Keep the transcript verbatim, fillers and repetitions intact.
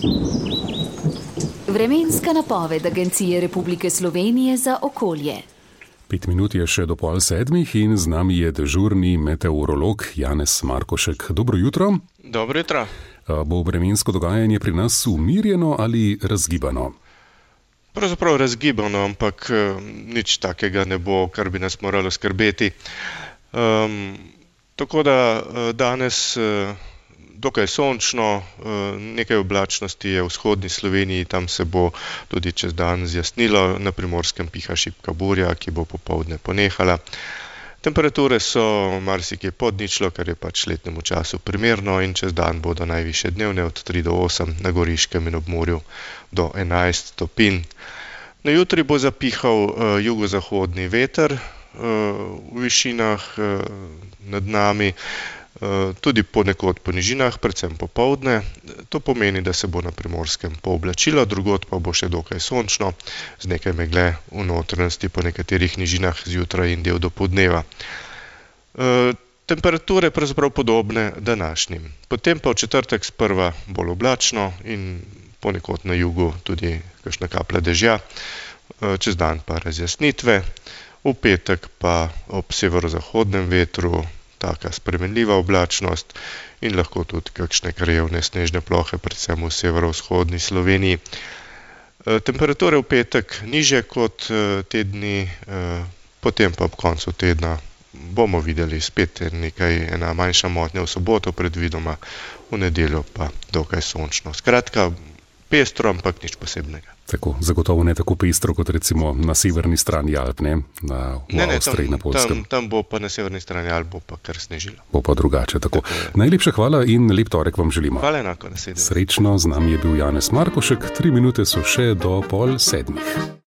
Vremenska napoved Agencije Republike Slovenije za okolje. Pet minut je še do pol sedmih in z nami je dežurni meteorolog Janez Markošek. Dobro jutro. Dobro jutro. Bo vremensko dogajanje pri nas umirjeno ali razgibano? Pravzaprav razgibano, ampak nič takega ne bo, kar bi nas moralo skrbeti. Um, tako da danes dokaj sončno, nekaj oblačnosti je v vzhodni Sloveniji, tam se bo tudi čez dan zjasnilo, na Primorskem piha šibka burja, ki bo popoldne ponehala. Temperature so marsikje pod ničlo, kar je pač letnemu času primerno, in čez dan bodo najvišje dnevne od tri do osem, na Goriškem in ob morju do enajst stopinj. Na jutri bo zapihal uh, jugozahodni veter uh, v višinah uh, nad nami, tudi ponekod po nižinah, predvsem popoldne. To pomeni, da se bo na Primorskem pooblačilo, drugod pa bo še dokaj sončno, z nekaj megle v notranjosti po nekaterih nižinah zjutraj in del dopoldneva. E, temperature pravzaprav podobne današnjim. Potem pa v četrtek sprva bolj oblačno in ponekod na jugu tudi kakšna kaplja dežja, e, čez dan pa razjasnitve. V petek pa ob severozahodnem vetru taka spremenljiva oblačnost in lahko tudi kakšne krajevne snežne plohe, predvsem v severovzhodni Sloveniji. Temperature v petek nižje kot te dni, potem pa ob koncu tedna bomo videli spet nekaj, ena manjša motnja v soboto predvidoma, v nedeljo pa dokaj sončno. Skratka, pestro, ampak nič posebnega. Tako, zagotovo ne tako pestro kot recimo na severni strani Alp, ne? Na, v ne, ne, Avstriji, tam, na Poljskem. Tam, tam bo pa na severni strani Alp bo pa kar snežilo. Bo pa drugače, tako. tako Najlepša hvala in lep torek vam želimo. Hvala enako, naslednje. Srečno, z nami je bil Janez Markošek, tri minute so še do pol sedmih.